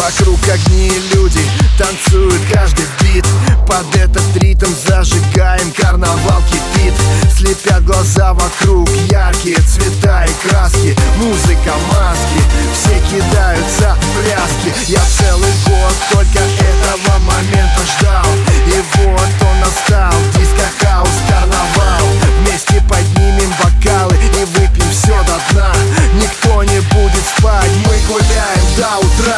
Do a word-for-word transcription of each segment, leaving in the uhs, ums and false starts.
Вокруг огни и люди танцуют каждый бит. Под этот ритм зажигаем, карнавал кипит. Слепят глаза вокруг, яркие цвета и краски. Музыка, маски, все кидаются в пляски. Я целый год только этого момента ждал, и вот он настал. Диско, хаус, карнавал. Вместе поднимем бокалы и выпьем все до дна. Никто не будет спать, мы гуляем до утра.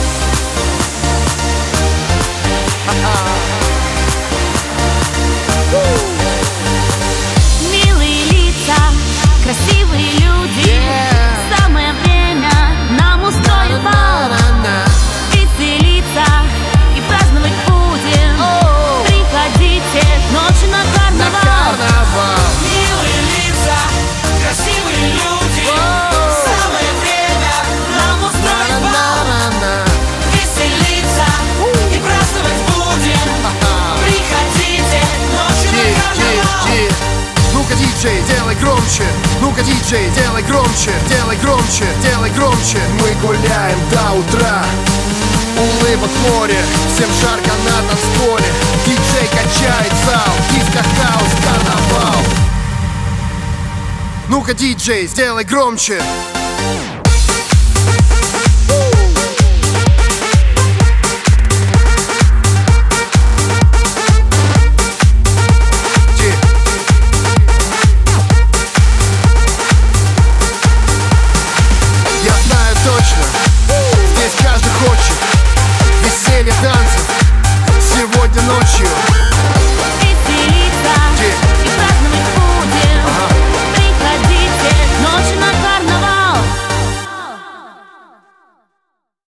Милые лица, красивые люди, yeah. Самое время нам устроить бал. Веселиться и праздновать будем. oh. Приходите ночью на карнавал, на карнавал. Милые лица, красивые люди, oh. Самое время нам устроить бал. Веселиться uh. и праздновать будем. Приходите ночью на карнавал. Ну-ка, диджей, делай громче. Ну-ка, диджей, делай громче. Делай громче, делай громче. Мы гуляем до утра. Улыбок море, всем жарко на танцполе. Диджей качает зал, диско, хаус, карнавал. Ну-ка, диджей, сделай громче. Здесь каждый хочет веселья, танцев сегодня ночью.